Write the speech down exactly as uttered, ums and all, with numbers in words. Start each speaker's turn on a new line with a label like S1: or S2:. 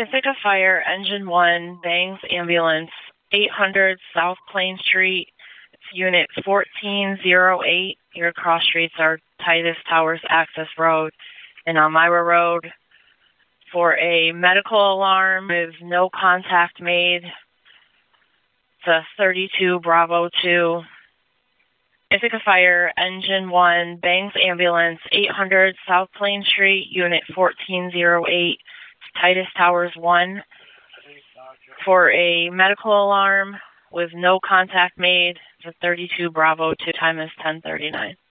S1: Ithaca Fire, Engine one, Bangs Ambulance, eight hundred South Plain Street. It's Unit fourteen oh eight. Your cross streets are Titus Towers Access Road and Elmira Road. For a medical alarm with no contact made, it's a thirty-two Bravo two. Ithaca Fire, Engine one, Bangs Ambulance, eight hundred South Plain Street, Unit fourteen oh eight, Titus Towers one. For a medical alarm with no contact made, it's a thirty-two Bravo two, time is ten thirty-nine.